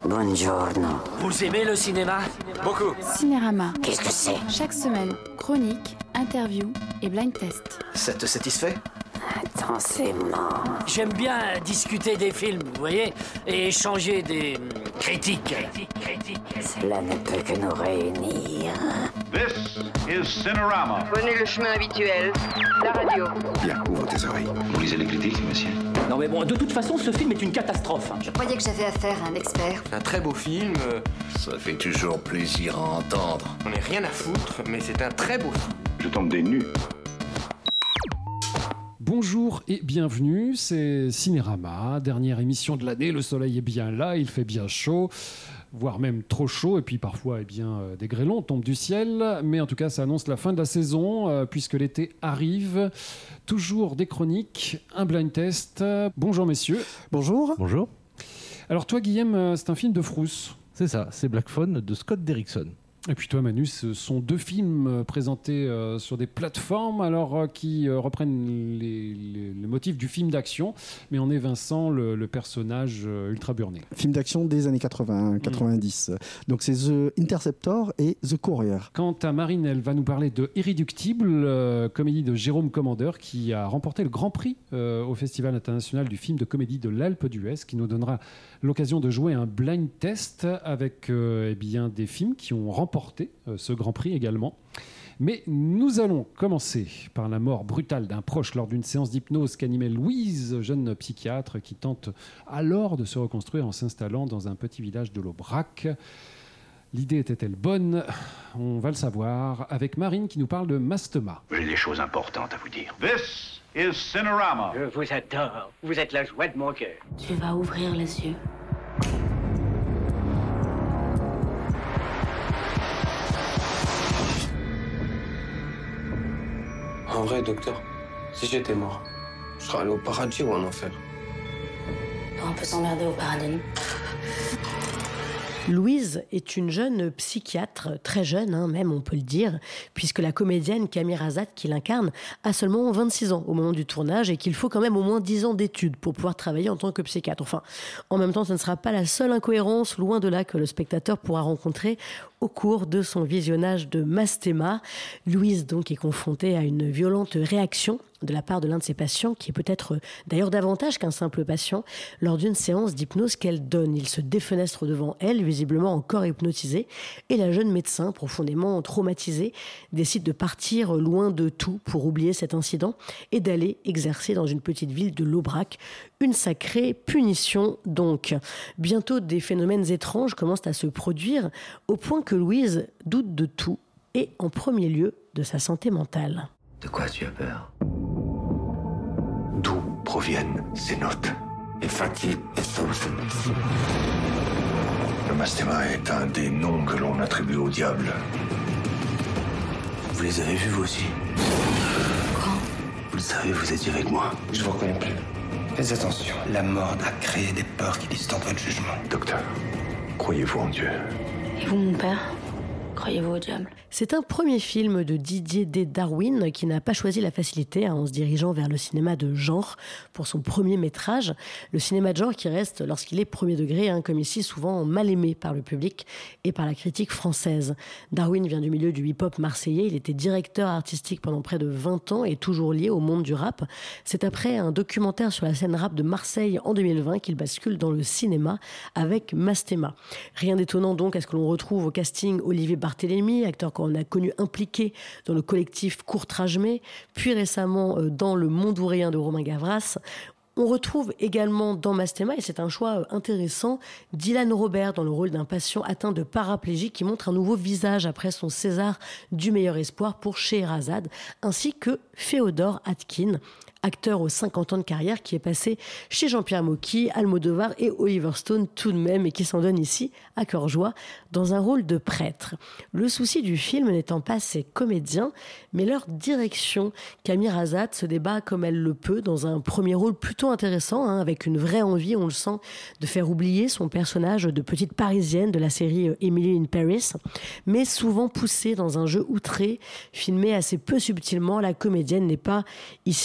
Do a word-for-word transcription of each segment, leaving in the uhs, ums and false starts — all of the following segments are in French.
Buongiorno. Vous aimez le cinéma? Beaucoup. Cinérama. Qu'est-ce que c'est? Chaque semaine, chronique, interview et blind test. Ça te satisfait? Intensément. J'aime bien discuter des films, vous voyez, et échanger des hum, critiques. Cela ne peut que nous réunir. This is Cinerama. Prenez le chemin habituel, la radio. Bien, ouvre tes oreilles. Vous lisez les critiques, monsieur? Non mais bon, de toute façon, ce film est une catastrophe. Je croyais que j'avais affaire à un expert. Un très beau film. Ça fait toujours plaisir à entendre. On n'est rien à foutre, mais c'est un très beau film. Je tombe des nues. Bonjour et bienvenue, c'est Cinérama, dernière émission de l'année, le soleil est bien là, il fait bien chaud, voire même trop chaud, et puis parfois eh bien, des grêlons tombent du ciel, mais en tout cas ça annonce la fin de la saison, euh, puisque l'été arrive. Toujours des chroniques, un blind test. Bonjour messieurs. Bonjour. Bonjour. Alors toi Guillaume, c'est un film de Frousse. C'est ça, c'est Black Phone de Scott Derrickson. Et puis toi Manu, ce sont deux films présentés euh, sur des plateformes alors euh, qui euh, reprennent les, les, les motifs du film d'action, mais en évinçant le, le personnage euh, ultra burné. Film d'action des années quatre-vingts quatre-vingt-dix. Mmh. Donc c'est The Interceptor et The Courier. Quant à Marine, elle va nous parler de Irréductible, euh, comédie de Jérôme Commandeur qui a remporté le Grand Prix euh, au Festival international du film de comédie de l'Alpe d'Huez, qui nous donnera l'occasion de jouer un blind test avec euh, eh bien, des films qui ont remporté Porter euh, ce Grand Prix également. Mais nous allons commencer par la mort brutale d'un proche lors d'une séance d'hypnose qu'animait Louise, jeune psychiatre qui tente alors de se reconstruire en s'installant dans un petit village de l'Aubrac. L'idée était-elle bonne? On va le savoir avec Marine qui nous parle de Mastema. J'ai des choses importantes à vous dire. This is Cinerama. Je vous adore. Vous êtes la joie de mon cœur. Tu vas ouvrir les yeux. En vrai, docteur, si j'étais mort, je serais allé au paradis ou en enfer? On peut s'emmerder au paradis. Louise est une jeune psychiatre, très jeune hein, même on peut le dire, puisque la comédienne Camille Razat qui l'incarne a seulement vingt-six ans au moment du tournage et qu'il faut quand même au moins dix ans d'études pour pouvoir travailler en tant que psychiatre. Enfin, en même temps, ce ne sera pas la seule incohérence, loin de là, que le spectateur pourra rencontrer au cours de son visionnage de Mastema. Louise donc est confrontée à une violente réaction de la part de l'un de ses patients, qui est peut-être d'ailleurs davantage qu'un simple patient, lors d'une séance d'hypnose qu'elle donne. Il se défenestre devant elle, visiblement encore hypnotisé, et la jeune médecin, profondément traumatisée, décide de partir loin de tout pour oublier cet incident et d'aller exercer dans une petite ville de l'Aubrac. Une sacrée punition donc. Bientôt, des phénomènes étranges commencent à se produire, au point que Louise doute de tout, et en premier lieu de sa santé mentale. De quoi tu as peur? D'où proviennent ces notes? Et fatigue et sauce. Le Mastema est un des noms que l'on attribue au diable. Vous les avez vus vous aussi? Quand? Vous le savez, vous étiez avec moi. Je vous reconnais plus. Faites attention, la mort a créé des peurs qui distordent votre jugement. Docteur, croyez-vous en Dieu? Et vous, mon père? Croyez-vous au diable? C'est un premier film de Didier D. Darwin qui n'a pas choisi la facilité hein, en se dirigeant vers le cinéma de genre pour son premier métrage. Le cinéma de genre qui reste, lorsqu'il est premier degré, hein, comme ici, souvent mal aimé par le public et par la critique française. Darwin vient du milieu du hip-hop marseillais. Il était directeur artistique pendant près de vingt ans et toujours lié au monde du rap. C'est après un documentaire sur la scène rap de Marseille en deux mille vingt qu'il bascule dans le cinéma avec Mastema. Rien d'étonnant donc à ce que l'on retrouve au casting Olivier Barthélémy, acteur qu'on a connu impliqué dans le collectif Courtrajmé, puis récemment dans Le Mondouréen de Romain Gavras. On retrouve également dans Mastema, et c'est un choix intéressant, Dylan Robert dans le rôle d'un patient atteint de paraplégie qui montre un nouveau visage après son César du meilleur espoir pour Scheherazade, ainsi que Féodor Atkin, acteur aux cinquante ans de carrière qui est passé chez Jean-Pierre Mocky, Almodovar et Oliver Stone tout de même, et qui s'en donne ici à cœur joie dans un rôle de prêtre. Le souci du film n'étant pas ses comédiens, mais leur direction. Camille Razat se débat comme elle le peut dans un premier rôle plutôt intéressant, hein, avec une vraie envie, on le sent, de faire oublier son personnage de petite parisienne de la série Emily in Paris, mais souvent poussée dans un jeu outré, filmé assez peu subtilement. La comédienne n'est pas ici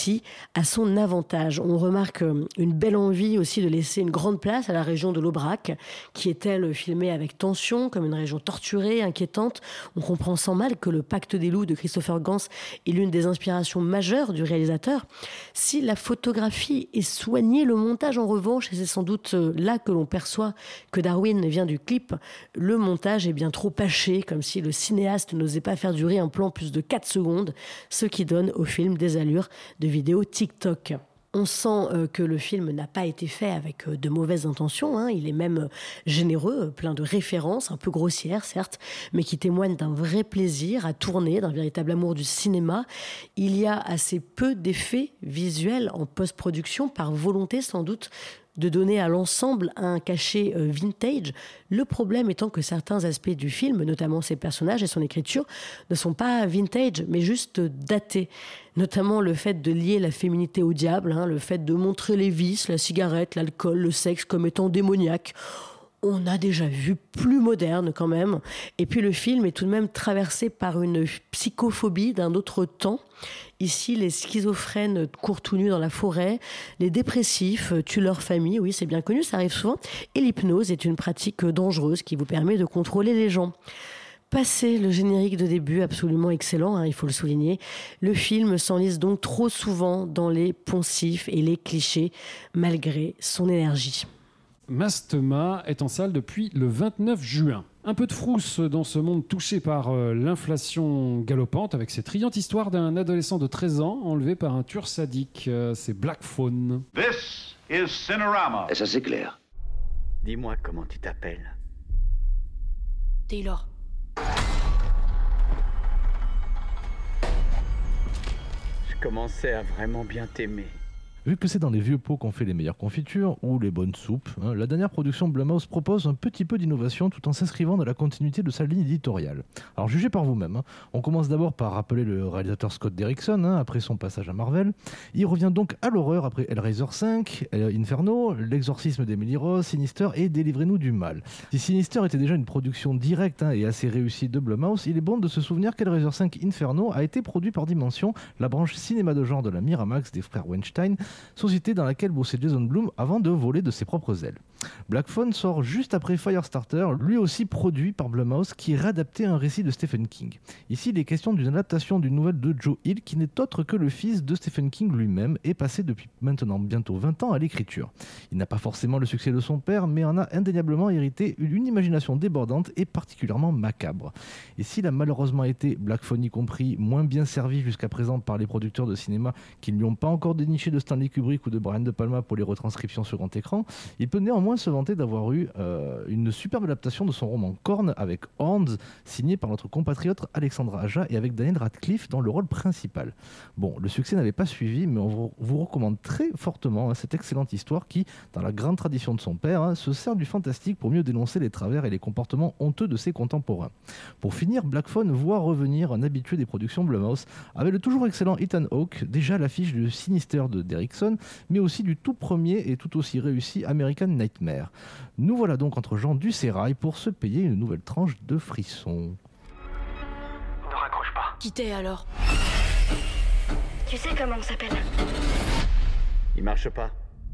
à son avantage. On remarque une belle envie aussi de laisser une grande place à la région de l'Aubrac, qui est elle filmée avec tension, comme une région torturée, inquiétante. On comprend sans mal que le Pacte des loups de Christopher Gans est l'une des inspirations majeures du réalisateur. Si la photographie est soignée, le montage en revanche, et c'est sans doute là que l'on perçoit que Darwin vient du clip, le montage est bien trop haché, comme si le cinéaste n'osait pas faire durer un plan plus de quatre secondes, ce qui donne au film des allures de vidéo TikTok. On sent euh, que le film n'a pas été fait avec euh, de mauvaises intentions, hein. Il est même euh, généreux, plein de références, un peu grossières certes, mais qui témoignent d'un vrai plaisir à tourner, d'un véritable amour du cinéma. Il y a assez peu d'effets visuels en post-production, par volonté sans doute de donner à l'ensemble un cachet euh, vintage. Le problème étant que certains aspects du film, notamment ses personnages et son écriture, ne sont pas vintage, mais juste datés. Notamment le fait de lier la féminité au diable, hein, le fait de montrer les vices, la cigarette, l'alcool, le sexe comme étant démoniaques. On a déjà vu plus moderne quand même. Et puis le film est tout de même traversé par une psychophobie d'un autre temps. Ici, les schizophrènes courent tout nus dans la forêt, les dépressifs tuent leur famille, oui c'est bien connu, ça arrive souvent, et l'hypnose est une pratique dangereuse qui vous permet de contrôler les gens. Passé le générique de début, absolument excellent, hein, il faut le souligner, le film s'enlise donc trop souvent dans les poncifs et les clichés, malgré son énergie. Mastema est en salle depuis le vingt-neuf juin. Un peu de frousse dans ce monde touché par euh, l'inflation galopante, avec cette riante histoire d'un adolescent de treize ans enlevé par un tueur sadique. Euh, c'est Black Phone. This is Cinerama. Et ça c'est clair. Dis-moi comment tu t'appelles. Taylor. Je commençais à vraiment bien t'aimer. Vu que c'est dans les vieux pots qu'on fait les meilleures confitures ou les bonnes soupes, hein, la dernière production Blumhouse propose un petit peu d'innovation tout en s'inscrivant dans la continuité de sa ligne éditoriale. Alors jugez par vous-même, hein. On commence d'abord par rappeler le réalisateur Scott Derrickson, hein, après son passage à Marvel. Il revient donc à l'horreur après Hellraiser cinq, Inferno, L'exorcisme d'Emily Rose, Sinister et Délivrez-nous du mal. Si Sinister était déjà une production directe, hein, et assez réussie de Blumhouse, il est bon de se souvenir qu'Hellraiser cinq Inferno a été produit par Dimension, la branche cinéma de genre de la Miramax des frères Weinstein, société dans laquelle bossait Jason Blum avant de voler de ses propres ailes. Black Phone sort juste après Firestarter, lui aussi produit par Blumhouse, qui réadaptait un récit de Stephen King. Ici, il est question d'une adaptation d'une nouvelle de Joe Hill, qui n'est autre que le fils de Stephen King lui-même, et passé depuis maintenant bientôt vingt ans à l'écriture. Il n'a pas forcément le succès de son père, mais en a indéniablement hérité une imagination débordante et particulièrement macabre. Et s'il a malheureusement été, Black Phone y compris, moins bien servi jusqu'à présent par les producteurs de cinéma qui ne lui ont pas encore déniché de Stanley Kubrick ou de Brian De Palma pour les retranscriptions sur grand écran, il peut néanmoins se vanter d'avoir eu euh, une superbe adaptation de son roman Korn avec Horns, signé par notre compatriote Alexandra Aja et avec Daniel Radcliffe dans le rôle principal. Bon, le succès n'avait pas suivi, mais on vous, vous recommande très fortement hein, cette excellente histoire qui, dans la grande tradition de son père, hein, se sert du fantastique pour mieux dénoncer les travers et les comportements honteux de ses contemporains. Pour finir, Black Phone voit revenir un habitué des productions Blumhouse avec le toujours excellent Ethan Hawke, déjà à l'affiche du Sinister de Derrickson, mais aussi du tout premier et tout aussi réussi American Nightmare. Nous voilà donc entre gens du sérail pour se payer une nouvelle tranche de frissons. Ne raccroche pas. Qui t'es alors? Tu sais comment on s'appelle? Il marche pas.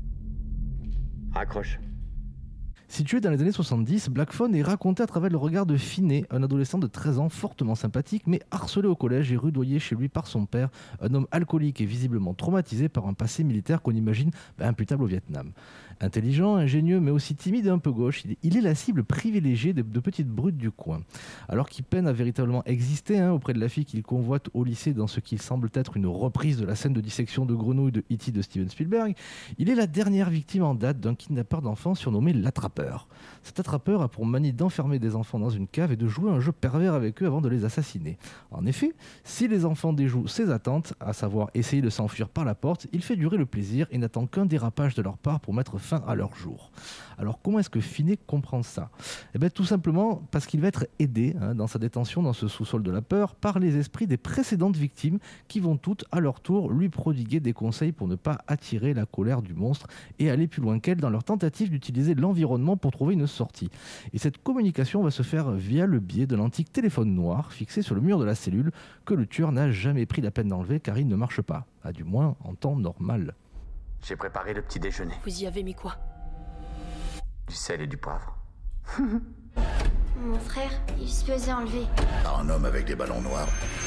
Raccroche. Situé dans les années soixante-dix, Black Phone est raconté à travers le regard de Finney, un adolescent de treize ans fortement sympathique, mais harcelé au collège et rudoyé chez lui par son père, un homme alcoolique et visiblement traumatisé par un passé militaire qu'on imagine bah, imputable au Vietnam. Intelligent, ingénieux, mais aussi timide et un peu gauche, il est la cible privilégiée de, de petites brutes du coin. Alors qu'il peine à véritablement exister hein, auprès de la fille qu'il convoite au lycée dans ce qui semble être une reprise de la scène de dissection de grenouilles de E T de Steven Spielberg, il est la dernière victime en date d'un kidnappeur d'enfants surnommé l'attrapeur. Cet attrapeur a pour manie d'enfermer des enfants dans une cave et de jouer un jeu pervers avec eux avant de les assassiner. En effet, si les enfants déjouent ses attentes, à savoir essayer de s'enfuir par la porte, il fait durer le plaisir et n'attend qu'un dérapage de leur part pour mettre fin à leur jour. Alors comment est-ce que Finney comprend ça? Eh bien tout simplement parce qu'il va être aidé hein, dans sa détention dans ce sous-sol de la peur par les esprits des précédentes victimes qui vont toutes à leur tour lui prodiguer des conseils pour ne pas attirer la colère du monstre et aller plus loin qu'elle dans leur tentative d'utiliser l'environnement rapidement pour trouver une sortie. Et cette communication va se faire via le biais de l'antique téléphone noir fixé sur le mur de la cellule que le tueur n'a jamais pris la peine d'enlever car il ne marche pas, à du moins en temps normal. J'ai préparé le petit déjeuner. Vous y avez mis quoi? Du sel et du poivre. Mon frère, il se faisait enlever. Un homme avec des ballons noirs.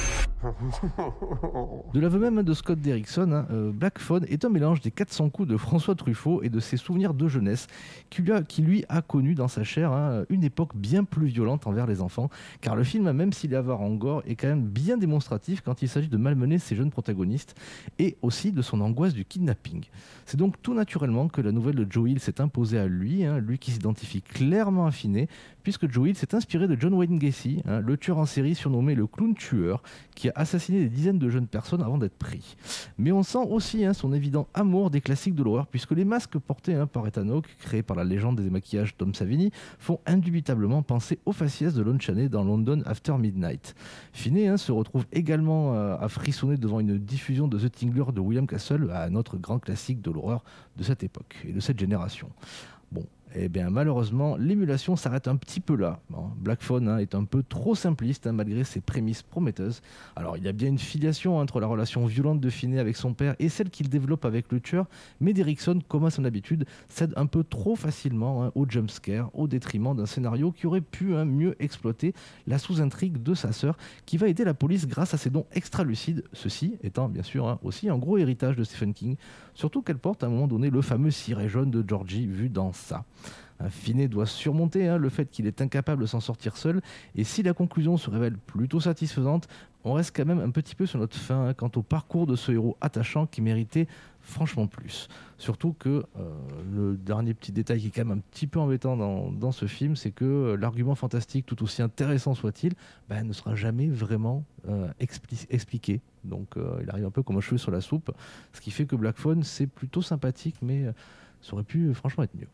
De l'aveu même de Scott Derrickson, hein, euh, Black Phone est un mélange des quatre cents coups de François Truffaut et de ses souvenirs de jeunesse qui lui a, qui lui a connu dans sa chair hein, une époque bien plus violente envers les enfants, car le film, même s'il est avare en gore, est quand même bien démonstratif quand il s'agit de malmener ses jeunes protagonistes et aussi de son angoisse du kidnapping. C'est donc tout naturellement que la nouvelle de Joe Hill s'est imposée à lui, hein, lui qui s'identifie clairement à Finney, puisque Joe Hill s'est inspiré de John Wayne Gacy, hein, le tueur en série surnommé le clown tueur, qui a assassiné des dizaines de jeunes personnes avant d'être pris. Mais on sent aussi hein, son évident amour des classiques de l'horreur, puisque les masques portés hein, par Ethan Hawke, créés par la légende des démaquillages Tom Savini, font indubitablement penser au faciès de Lon Chaney dans London After Midnight. Finney hein, se retrouve également euh, à frissonner devant une diffusion de The Tingler de William Castle, un autre grand classique de l'horreur de cette époque et de cette génération. Bon, eh bien malheureusement, l'émulation s'arrête un petit peu là. Bon, Black Phone hein, est un peu trop simpliste hein, malgré ses prémices prometteuses. Alors il y a bien une filiation entre la relation violente de Finney avec son père et celle qu'il développe avec le tueur, mais Derrickson, comme à son habitude, cède un peu trop facilement hein, au jumpscare, au détriment d'un scénario qui aurait pu hein, mieux exploiter la sous-intrigue de sa sœur, qui va aider la police grâce à ses dons extra-lucides, ceci étant bien sûr hein, aussi un gros héritage de Stephen King, surtout qu'elle porte à un moment donné le fameux ciré jaune de Georgie vu dans ça. Finney doit surmonter hein, le fait qu'il est incapable de s'en sortir seul, et si la conclusion se révèle plutôt satisfaisante, on reste quand même un petit peu sur notre faim hein, quant au parcours de ce héros attachant qui méritait franchement plus. Surtout que euh, le dernier petit détail qui est quand même un petit peu embêtant dans, dans ce film, c'est que euh, l'argument fantastique, tout aussi intéressant soit-il, ben, ne sera jamais vraiment euh, expli- expliqué. Donc euh, il arrive un peu comme un cheveu sur la soupe, ce qui fait que Black Phone c'est plutôt sympathique, mais euh, ça aurait pu euh, franchement être mieux.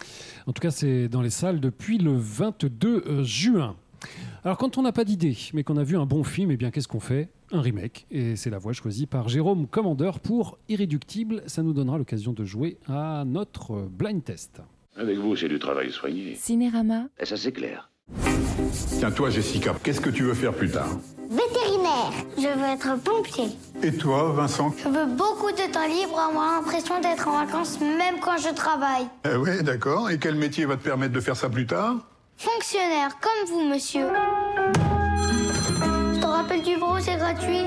En tout cas, c'est dans les salles depuis le vingt-deux juin. Alors, quand on n'a pas d'idée, mais qu'on a vu un bon film, eh bien, qu'est-ce qu'on fait ? Un remake. Et c'est la voie choisie par Jérôme Commander pour Irréductible. Ça nous donnera l'occasion de jouer à notre blind test. Avec vous, c'est du travail soigné. Cinérama. Et ça, c'est clair. Tiens, toi, Jessica, qu'est-ce que tu veux faire plus tard? Vétérinaire. Je veux être pompier. Et toi, Vincent? Je veux beaucoup de temps libre, avoir l'impression d'être en vacances même quand je travaille. Eh ouais, d'accord. Et quel métier va te permettre de faire ça plus tard? Fonctionnaire, comme vous, monsieur. Je te rappelle du bureau, c'est gratuit.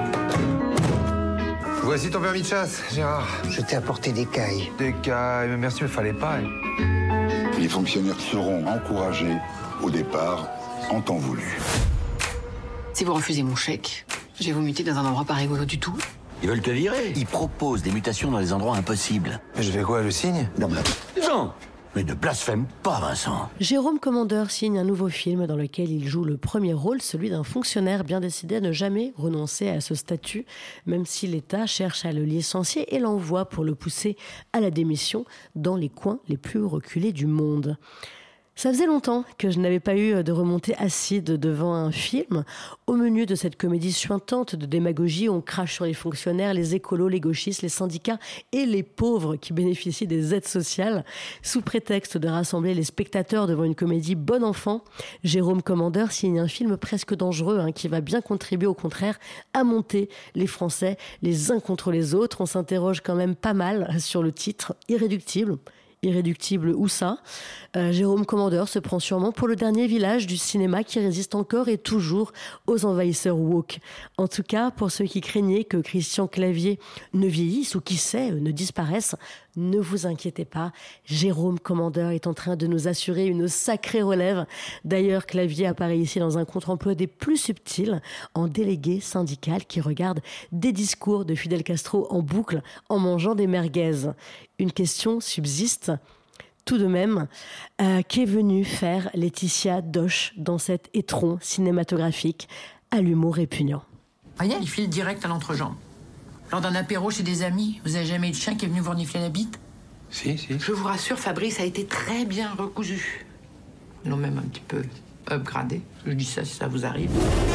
Voici ton permis de chasse, Gérard. Je t'ai apporté des cailles. Des cailles, mais merci, mais fallait pas. Les fonctionnaires seront encouragés au départ en temps voulu. Si vous refusez mon chèque, je vais vous muter dans un endroit pas rigolo du tout. Ils veulent te virer. Ils proposent des mutations dans des endroits impossibles. Mais je fais quoi, le signe? Non, mais... non. Mais ne blasphème pas, Vincent. Jérôme Commander signe un nouveau film dans lequel il joue le premier rôle, celui d'un fonctionnaire bien décidé à ne jamais renoncer à ce statut, même si l'État cherche à le licencier et l'envoie pour le pousser à la démission dans les coins les plus reculés du monde. Ça faisait longtemps que je n'avais pas eu de remontée acide devant un film. Au menu de cette comédie suintante de démagogie, on crache sur les fonctionnaires, les écolos, les gauchistes, les syndicats et les pauvres qui bénéficient des aides sociales. Sous prétexte de rassembler les spectateurs devant une comédie bon enfant, Jérôme Commander signe un film presque dangereux hein, qui va bien contribuer au contraire à monter les Français les uns contre les autres. On s'interroge quand même pas mal sur le titre Irréductible. Irréductible ou ça. Euh, Jérôme Commander se prend sûrement pour le dernier village du cinéma qui résiste encore et toujours aux envahisseurs woke. En tout cas, pour ceux qui craignaient que Christian Clavier ne vieillisse ou qui sait, ne disparaisse, ne vous inquiétez pas, Jérôme Commander est en train de nous assurer une sacrée relève. D'ailleurs, Clavier apparaît ici dans un contre-emploi des plus subtils, en délégué syndical qui regarde des discours de Fidel Castro en boucle en mangeant des merguez. Une question subsiste tout de même. Euh, qu'est venue faire Laetitia Doche dans cet étron cinématographique à l'humour répugnant? Rien, il file direct à l'entrejambe. Lors d'un apéro chez des amis, vous avez jamais eu de chien qui est venu vous renifler la bite? Si, si. Je vous rassure, Fabrice a été très bien recousu. Ils l'ont même un petit peu upgradé. Je dis ça si ça vous arrive.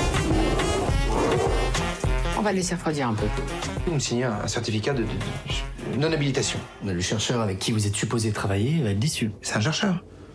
On va le laisser refroidir un peu. Vous me signez un certificat de, de, de non-habilitation. Le chercheur avec qui vous êtes supposé travailler va être déçu. C'est un chercheur.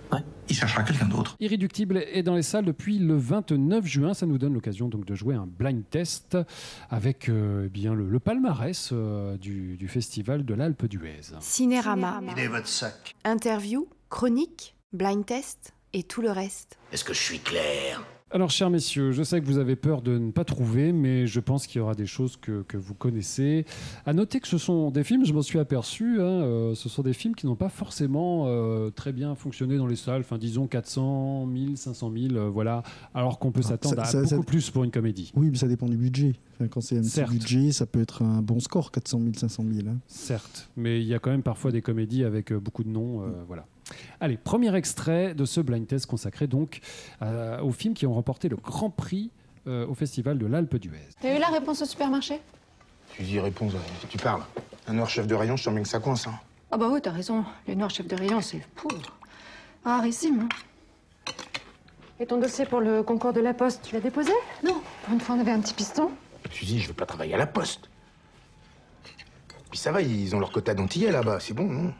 il cherchera quelqu'un d'autre. Irréductible est dans les salles depuis le vingt-neuf juin. Ça nous donne l'occasion donc de jouer un blind test avec euh, eh bien le, le palmarès euh, du, du festival de l'Alpe d'Huez. Cinérama. Il est votre sac. Interview, chronique, blind test et tout le reste. Est-ce que je suis clair? Alors, chers messieurs, je sais que vous avez peur de ne pas trouver, mais je pense qu'il y aura des choses que, que vous connaissez. À noter que ce sont des films, je m'en suis aperçu, hein, euh, ce sont des films qui n'ont pas forcément euh, très bien fonctionné dans les salles, enfin disons quatre cent mille, cinq cent mille, euh, voilà, alors qu'on peut s'attendre ça, à ça, beaucoup ça... plus pour une comédie. Oui, mais ça dépend du budget. Enfin, quand c'est un petit budget, ça peut être un bon score, quatre cent mille, cinq cent mille. Hein. Certes, mais il y a quand même parfois des comédies avec euh, beaucoup de noms, euh, mmh. voilà. Allez, premier extrait de ce blind test consacré donc euh, aux films qui ont remporté le Grand Prix euh, au Festival de l'Alpe d'Huez. T'as eu la réponse au supermarché? Tu dis réponse, tu parles. Un noir chef de rayon, je sens bien que ça coince. Hein. Ah bah oui, t'as raison. Les noirs chefs de rayon, c'est poudre. Rarissime. Hein. Et ton dossier pour le concours de la Poste, tu l'as déposé? Non. Pour une fois, on avait un petit piston. Tu dis, je veux pas travailler à la Poste. Puis ça va, ils ont leur quota d'antillais là-bas, c'est bon, non?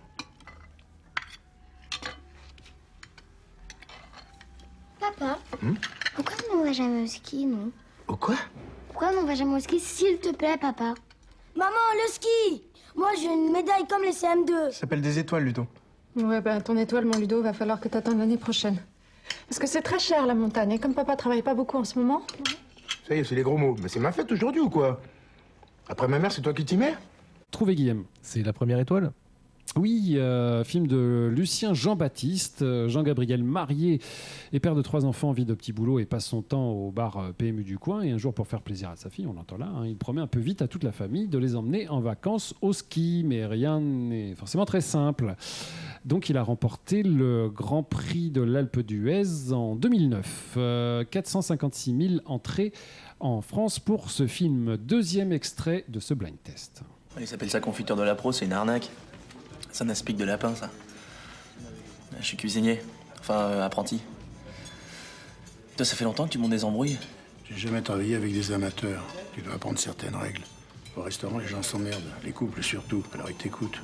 Papa, hmm pourquoi on ne va jamais au ski, nous? Au quoi? Pourquoi on ne va jamais au ski, s'il te plaît, papa? Maman, le ski! Moi, j'ai une médaille comme les C M deux. Ça s'appelle des étoiles, Ludo. Ouais, bah, ton étoile, mon Ludo, va falloir que t'attendes l'année prochaine. Parce que c'est très cher, la montagne. Et comme papa travaille pas beaucoup en ce moment... Ça y est, c'est les gros mots. Mais c'est ma fête aujourd'hui ou quoi? Après ma mère, c'est toi qui t'y mets? Trouvez Guillaume. C'est La Première Étoile? Oui, euh, film de Lucien Jean-Baptiste. Jean-Gabriel, marié et père de trois enfants, vit de petits boulots et passe son temps au bar P M U du coin. Et un jour, pour faire plaisir à sa fille, on l'entend là, hein, il promet un peu vite à toute la famille de les emmener en vacances au ski. Mais rien n'est forcément très simple. Donc, il a remporté le Grand Prix de l'Alpe d'Huez en deux mille neuf. Euh, quatre cent cinquante-six mille entrées en France pour ce film. Deuxième extrait de ce blind test. Il s'appelle ça confiture de la pro, c'est une arnaque. Ça n'aspique de lapin, ça. Je suis cuisinier. Enfin, euh, apprenti. Toi, ça fait longtemps que tu montes des embrouilles? J'ai jamais travaillé avec des amateurs. Tu dois apprendre certaines règles. Au restaurant, les gens s'emmerdent. Les couples, surtout. Alors, ils t'écoutent.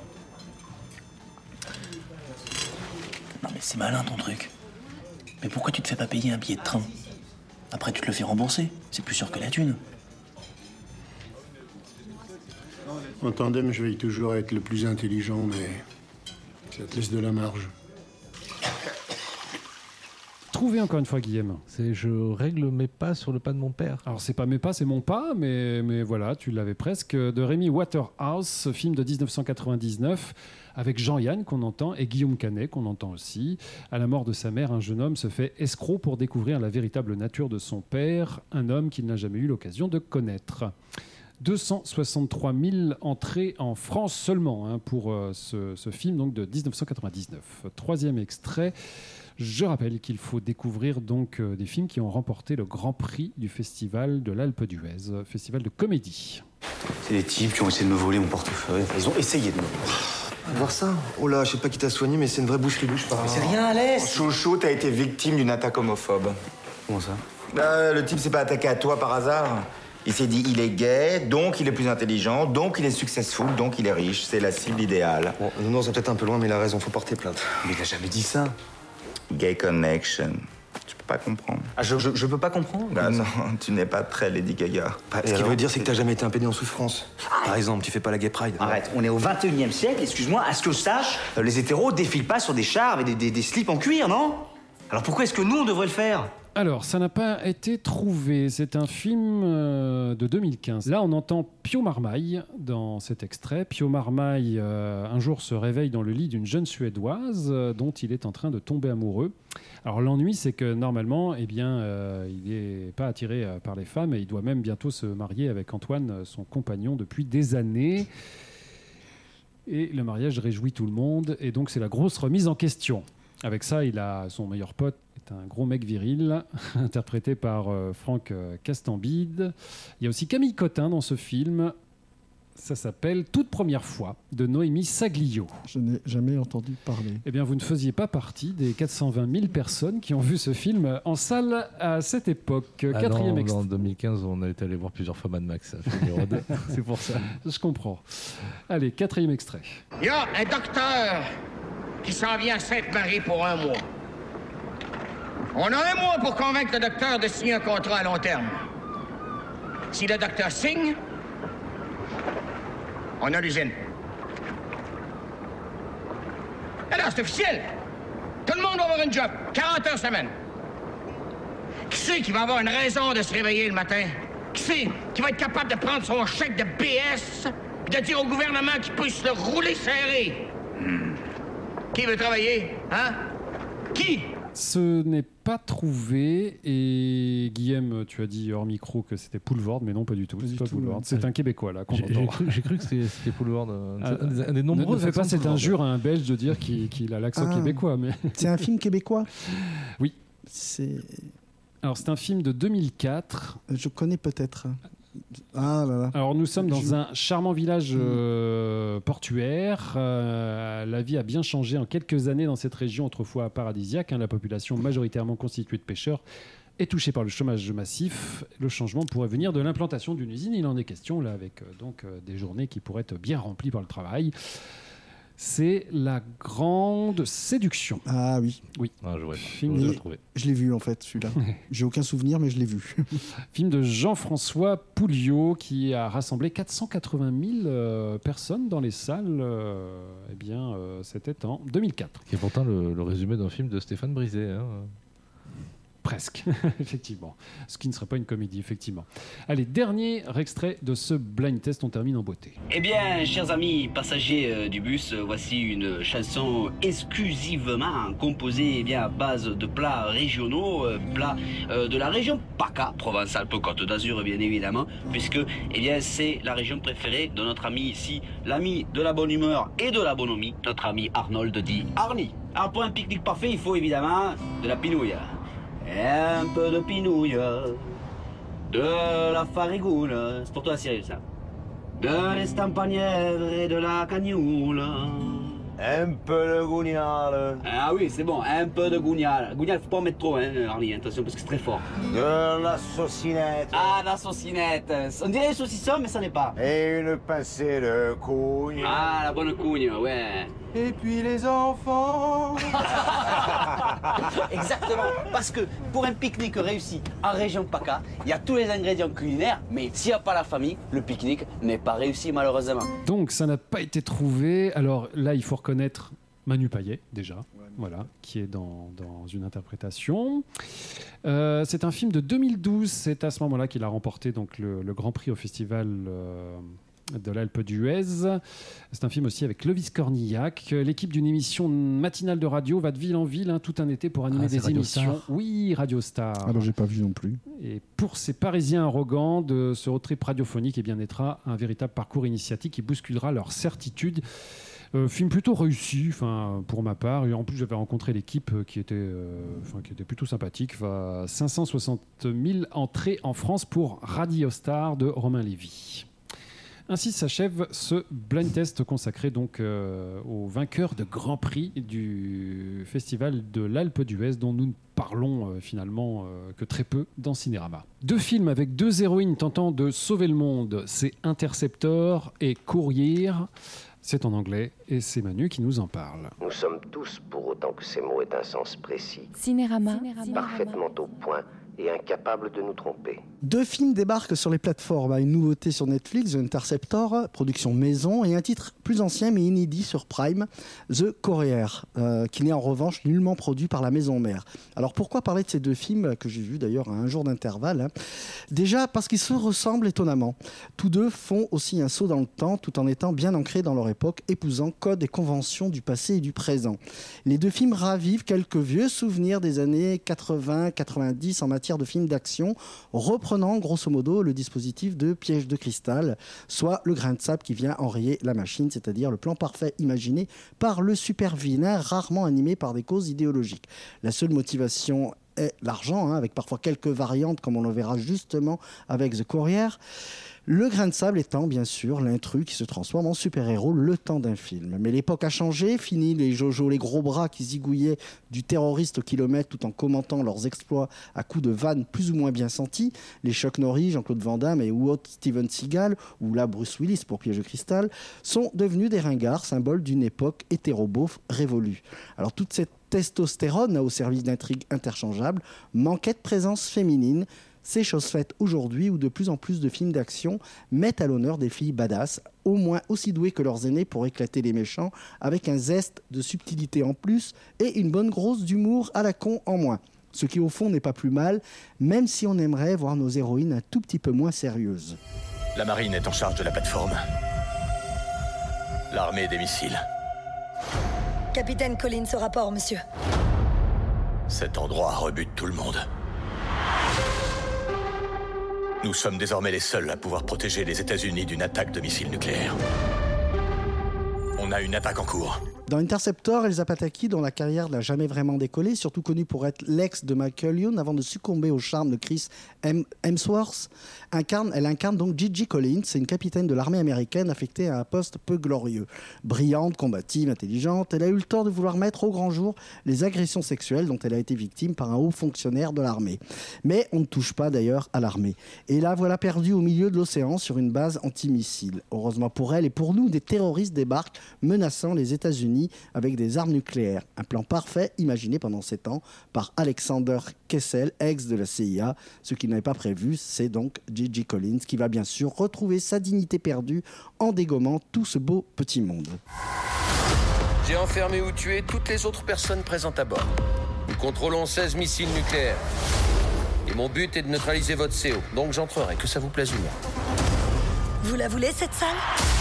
Non, mais c'est malin, ton truc. Mais pourquoi tu te fais pas payer un billet de train? Après, tu te le fais rembourser. C'est plus sûr que la thune. En tandem, je veille toujours à être le plus intelligent, mais ça te laisse de la marge. Trouvez encore une fois, Guillaume. C'est je règle mes pas sur le pas de mon père. Alors, c'est pas mes pas, c'est mon pas, mais, mais voilà, tu l'avais presque. De Rémi Waterhouse, film de dix-neuf cent quatre-vingt-dix-neuf, avec Jean-Yann, qu'on entend, et Guillaume Canet, qu'on entend aussi. À la mort de sa mère, un jeune homme se fait escroc pour découvrir la véritable nature de son père, un homme qu'il n'a jamais eu l'occasion de connaître. deux cent soixante-trois mille entrées en France seulement hein, pour euh, ce, ce film donc, de dix-neuf cent quatre-vingt-dix-neuf. Troisième extrait. Je rappelle qu'il faut découvrir donc euh, des films qui ont remporté le Grand Prix du Festival de l'Alpe d'Huez, festival de comédie. C'est des types qui ont essayé de me voler mon portefeuille. Ils ont essayé de me... Voir ça? Oh là, je sais pas qui t'a soigné, mais c'est une vraie bouche-louche par. Mais c'est rien à l'aise. Chouchou, t'as été victime d'une attaque homophobe. Comment ça? euh, Le type s'est pas attaqué à toi par hasard. Il s'est dit, il est gay, donc il est plus intelligent, donc il est successful, donc il est riche. C'est la cible idéale. Bon, non, c'est peut-être un peu loin, mais il a raison, faut porter plainte. Mais il a jamais dit ça. Gay connection. Tu peux pas comprendre. Ah, je, je, je peux pas comprendre? Bah non, tu n'es pas très Lady Gaga. Bah, ce qu'il veut dire, c'est que t'as jamais été un pédé en souffrance. Arrête. Par exemple, tu fais pas la gay pride. Arrête, on est au vingt et unième siècle, excuse-moi, à ce que je sache, les hétéros défilent pas sur des chars et des, des, des slips en cuir, non? Alors pourquoi est-ce que nous, on devrait le faire? Alors, ça n'a pas été trouvé. C'est un film euh, de deux mille quinze. Là, on entend Pio Marmaille dans cet extrait. Pio Marmaille, euh, un jour, se réveille dans le lit d'une jeune Suédoise euh, dont il est en train de tomber amoureux. Alors, l'ennui, c'est que normalement, eh bien, euh, il n'est pas attiré euh, par les femmes et il doit même bientôt se marier avec Antoine, son compagnon, depuis des années. Et le mariage réjouit tout le monde. Et donc, c'est la grosse remise en question. Avec ça, il a son meilleur pote, est un gros mec viril, interprété par euh, Franck euh, Castambide. Il y a aussi Camille Cotin dans ce film. Ça s'appelle Toute première fois, de Noémie Saglio. Je n'ai jamais entendu parler. Eh bien, vous ne faisiez pas partie des quatre cent vingt mille personnes qui ont vu ce film en salle à cette époque. Ah Quatrième non, extrait. en deux mille quinze, on a été allé voir plusieurs fois Mad Max. C'est pour ça. Je comprends. Allez, quatrième extrait. Il y a un docteur qui s'en vient à Sainte-Marie pour un mois. On a un mois pour convaincre le docteur de signer un contrat à long terme. Si le docteur signe, on a l'usine. Alors, c'est officiel. Tout le monde va avoir une job, quarante heures semaine. Qui c'est qui va avoir une raison de se réveiller le matin? Qui c'est qui va être capable de prendre son chèque de B S et de dire au gouvernement qu'il peut se le rouler serré? Hmm. Qui veut travailler? Hein? Qui? Ce n'est pas trouvé. Et Guillaume, tu as dit hors micro que c'était Poulvord, mais non, pas du tout. C'est pas Poulvord. C'est un Québécois, là, qu'on J'ai, entend. j'ai cru, j'ai cru que c'était, c'était Poulvord. Un, Ah, un des, un des nombreux. ne fais pas accents cette Poulvord. injure à un Belge de dire qu'il, qu'il a l'accent Ah. québécois. Mais... C'est un film québécois? Oui. C'est... Alors, c'est un film de deux mille quatre. Je connais peut-être. Ah là là. Alors, nous sommes dans Je- un charmant village euh, portuaire. Euh, la vie a bien changé en quelques années dans cette région autrefois paradisiaque. hein. La population majoritairement constituée de pêcheurs est touchée par le chômage massif. Le changement pourrait venir de l'implantation d'une usine. Il en est question là avec euh, donc euh, des journées qui pourraient être bien remplies par le travail. C'est La Grande Séduction. Ah oui. Oui. Ah, je vois. Film Je de- l'ai trouvé. Je l'ai vu en fait celui-là. J'ai aucun souvenir mais je l'ai vu. Film de Jean-François Pouliot qui a rassemblé quatre cent quatre-vingt mille euh, personnes dans les salles. euh, eh bien, euh, c'était en deux mille quatre. Qui est pourtant le, le résumé d'un film de Stéphane Brisé. Hein. Presque, effectivement. Ce qui ne serait pas une comédie, effectivement. Allez, dernier extrait de ce blind test. On termine en beauté. Eh bien, chers amis passagers euh, du bus, euh, voici une chanson exclusivement composée eh bien, à base de plats régionaux, euh, plats euh, de la région PACA, Provence-Alpes-Côte d'Azur, bien évidemment, puisque eh bien, c'est la région préférée de notre ami ici, l'ami de la bonne humeur et de la bonhomie, notre ami Arnold dit Arnie. Alors, pour un pique-nique parfait, il faut évidemment de la pinouille. Un peu de pinouille, de la farigoule, c'est pour toi Cyril ça. De l'estampanière et de la cagnoule. Un peu de gougnal. Ah oui, c'est bon, un peu de gougnal. Gougnal, faut pas en mettre trop, hein, Arlie, attention, parce que c'est très fort. De la saucinette. Ah, la saucinette. On dirait saucisson, mais ça n'est pas. Et une pincée de cougne. Ah, la bonne cougne, ouais. Et puis les enfants. Exactement, parce que pour un pique-nique réussi en région PACA, il y a tous les ingrédients culinaires, mais s'il n'y a pas la famille, le pique-nique n'est pas réussi malheureusement. Donc, ça n'a pas été trouvé. Alors là, il faut reconnaître Manu Payet, déjà, voilà, qui est dans, dans une interprétation. Euh, c'est un film de deux mille douze. C'est à ce moment-là qu'il a remporté donc, le, le Grand Prix au Festival euh, de l'Alpe d'Huez. C'est un film aussi avec Clovis Cornillac. L'équipe d'une émission matinale de radio va de ville en ville hein, tout un été pour animer Ah, c'est des Radio émissions. Star. Oui, Radio Star. Ah bah j'ai pas vu non plus. Et pour ces Parisiens arrogants de ce road trip radiophonique, eh bien, naîtra un véritable parcours initiatique qui bousculera leur certitude. Euh, film plutôt réussi, enfin pour ma part. Et en plus, j'avais rencontré l'équipe euh, qui était, euh, enfin qui était plutôt sympathique. Enfin, cinq cent soixante mille entrées en France pour Radio Star de Romain Lévy. Ainsi s'achève ce blind test consacré donc euh, au vainqueur de Grand Prix du Festival de l'Alpe d'Huez, dont nous ne parlons euh, finalement euh, que très peu dans Cinérama. Deux films avec deux héroïnes tentant de sauver le monde, c'est Interceptor et Courier. C'est en anglais et c'est Manu qui nous en parle. Nous sommes tous, pour autant que ces mots aient un sens précis, Cinérama. parfaitement au point et incapables de nous tromper. Deux films débarquent sur les plateformes. Une nouveauté sur Netflix, The Interceptor, production maison, et un titre plus ancien mais inédit sur Prime, The Courier, euh, qui n'est en revanche nullement produit par la maison mère. Alors pourquoi parler de ces deux films, que j'ai vus d'ailleurs à un jour d'intervalle hein Déjà parce qu'ils se ressemblent étonnamment. Tous deux font aussi un saut dans le temps tout en étant bien ancrés dans leur époque, épousant codes et conventions du passé et du présent. Les deux films ravivent quelques vieux souvenirs des années quatre-vingts quatre-vingt-dix en matière de films d'action, reprenant grosso modo le dispositif de Piège de cristal, soit le grain de sable qui vient enrayer la machine, c'est-à-dire le plan parfait imaginé par le super vilain, rarement animé par des causes idéologiques. La seule motivation est l'argent, hein, avec parfois quelques variantes comme on le verra justement avec The Courier. Le grain de sable étant, bien sûr, l'intrus qui se transforme en super-héros le temps d'un film. Mais l'époque a changé, fini les Jojo, les gros bras qui zigouillaient du terroriste au kilomètre tout en commentant leurs exploits à coups de vannes plus ou moins bien sentis. Les Chuck Norris, Jean-Claude Van Damme et ou autres Steven Seagal, ou là Bruce Willis pour Piège de cristal, sont devenus des ringards, symboles d'une époque hétéro-beauf révolue. Alors toute cette testostérone au service d'intrigues interchangeables manquait de présence féminine. C'est chose faite aujourd'hui où de plus en plus de films d'action mettent à l'honneur des filles badass, au moins aussi douées que leurs aînés pour éclater les méchants, avec un zeste de subtilité en plus et une bonne grosse d'humour à la con en moins. Ce qui au fond n'est pas plus mal, même si on aimerait voir nos héroïnes un tout petit peu moins sérieuses. La marine est en charge de la plateforme. L'armée des missiles. Capitaine Collins au rapport, monsieur. Cet endroit rebute tout le monde. Nous sommes désormais les seuls à pouvoir protéger les États-Unis d'une attaque de missiles nucléaires. On a une attaque en cours. Dans Interceptor, Elsa Pataky, dont la carrière n'a jamais vraiment décollé, surtout connue pour être l'ex de Michael Youn avant de succomber au charme de Chris Hemsworth, incarne, elle incarne donc Gigi Collins, c'est une capitaine de l'armée américaine affectée à un poste peu glorieux. Brillante, combative, intelligente, elle a eu le tort de vouloir mettre au grand jour les agressions sexuelles dont elle a été victime par un haut fonctionnaire de l'armée. Mais on ne touche pas d'ailleurs à l'armée. Et là, voilà perdue au milieu de l'océan sur une base antimissile. Heureusement pour elle et pour nous, des terroristes débarquent menaçant les États-Unis avec des armes nucléaires. Un plan parfait imaginé pendant sept ans par Alexander Kessel, ex de la C I A. Ce qu'il n'avait pas prévu, c'est donc Gigi Collins qui va bien sûr retrouver sa dignité perdue en dégommant tout ce beau petit monde. J'ai enfermé ou tué toutes les autres personnes présentes à bord. Nous contrôlons seize missiles nucléaires. Et mon but est de neutraliser votre C O. Donc j'entrerai, que ça vous plaise ou non. Vous la voulez, cette salle ?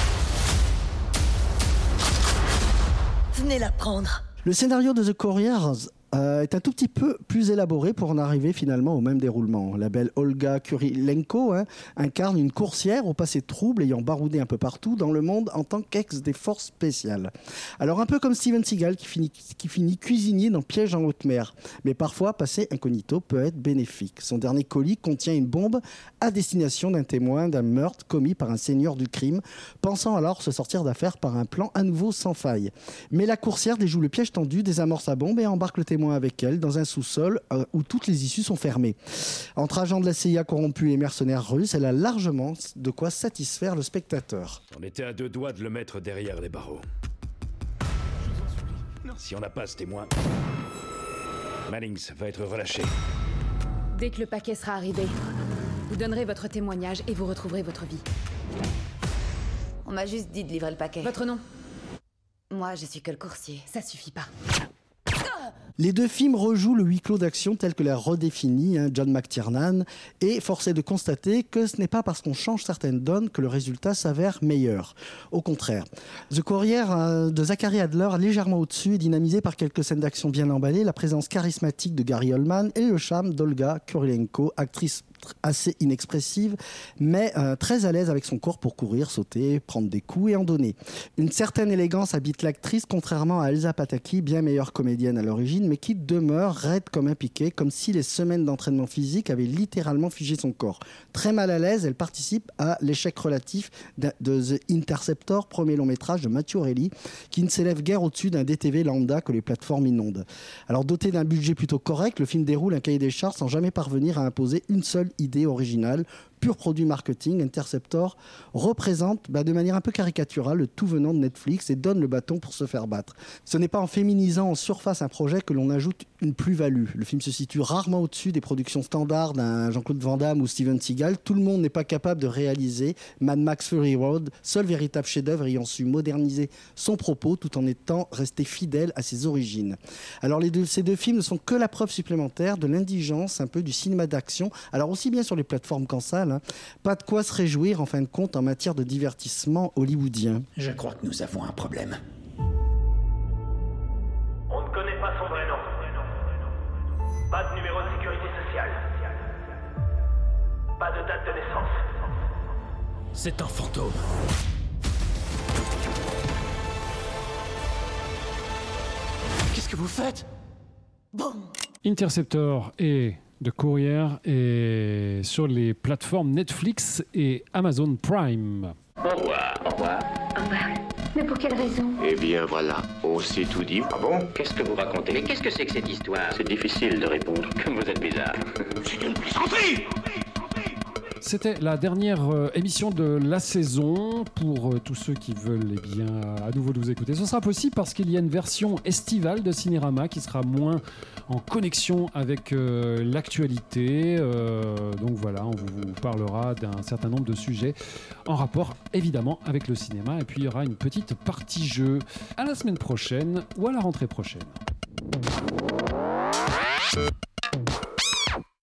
Venez la prendre. Le scénario de The Couriers euh, est un tout petit peu plus élaboré pour en arriver finalement au même déroulement. La belle Olga Kurilenko hein, incarne une coursière au passé trouble ayant baroudé un peu partout dans le monde en tant qu'ex des forces spéciales. Alors un peu comme Steven Seagal qui finit, qui finit cuisinier dans Piège en haute mer. Mais parfois, passer incognito peut être bénéfique. Son dernier colis contient une bombe à destination d'un témoin d'un meurtre commis par un seigneur du crime, pensant alors se sortir d'affaire par un plan à nouveau sans faille. Mais la coursière déjoue le piège tendu, désamorce la bombe et embarque le témoin avec elle dans un sous-sol euh, où toutes les issues sont fermées. Entre agents de la C I A corrompus et mercenaires russes, elle a largement de quoi satisfaire le spectateur. On était à deux doigts de le mettre derrière les barreaux. Si on n'a pas ce témoin, Mannings va être relâché. Dès que le paquet sera arrivé, vous donnerez votre témoignage et vous retrouverez votre vie. On m'a juste dit de livrer le paquet. Votre nom ? Moi, je suis que le coursier. Ça suffit pas. Les deux films rejouent le huis clos d'action tel que l'a redéfini hein, John McTiernan et force est de constater que ce n'est pas parce qu'on change certaines donnes que le résultat s'avère meilleur. Au contraire. The Courier euh, de Zachary Adler, légèrement au-dessus, est dynamisé par quelques scènes d'action bien emballées, la présence charismatique de Gary Oldman et le charme d'Olga Kurilenko, actrice assez inexpressive, mais euh, très à l'aise avec son corps pour courir, sauter, prendre des coups et en donner. Une certaine élégance habite l'actrice, contrairement à Elsa Pataky, bien meilleure comédienne à l'origine, mais qui demeure raide comme un piquet, comme si les semaines d'entraînement physique avaient littéralement figé son corps. Très mal à l'aise, elle participe à l'échec relatif de, de The Interceptor, premier long métrage de Matthew Reilly, qui ne s'élève guère au-dessus d'un D T V lambda que les plateformes inondent. Alors doté d'un budget plutôt correct, le film déroule un cahier des charges sans jamais parvenir à imposer une seule idée originale. Pur produit marketing, Interceptor représente bah, de manière un peu caricaturale le tout venant de Netflix et donne le bâton pour se faire battre. Ce n'est pas en féminisant en surface un projet que l'on ajoute une plus-value. Le film se situe rarement au-dessus des productions standards d'un Jean-Claude Van Damme ou Steven Seagal. Tout le monde n'est pas capable de réaliser Mad Max Fury Road, seul véritable chef-d'œuvre ayant su moderniser son propos tout en étant resté fidèle à ses origines. Alors les deux, ces deux films ne sont que la preuve supplémentaire de l'indigence un peu du cinéma d'action, alors aussi bien sur les plateformes qu'en salle. Hein. Pas de quoi se réjouir en fin de compte en matière de divertissement hollywoodien. Je crois que nous avons un problème. On ne connaît pas son vrai nom. Pas de numéro de sécurité sociale. Pas de date de naissance. C'est un fantôme. Qu'est-ce que vous faites? Interceptor est de Courrier est sur les plateformes Netflix et Amazon Prime. Au revoir. Au revoir. Au revoir. Mais pour quelle raison? Eh bien voilà, on s'est tout dit. Ah bon? Qu'est-ce que vous racontez? Mais qu'est-ce que c'est que cette histoire? C'est difficile de répondre, comme vous êtes bizarre. C'est une plaisanterie! C'était la dernière euh, émission de la saison. Pour euh, tous ceux qui veulent eh bien, à nouveau nous écouter, ce sera possible parce qu'il y a une version estivale de Cinérama qui sera moins en connexion avec euh, l'actualité. Euh, donc voilà, on vous parlera d'un certain nombre de sujets en rapport évidemment avec le cinéma. Et puis il y aura une petite partie jeu à la semaine prochaine ou à la rentrée prochaine.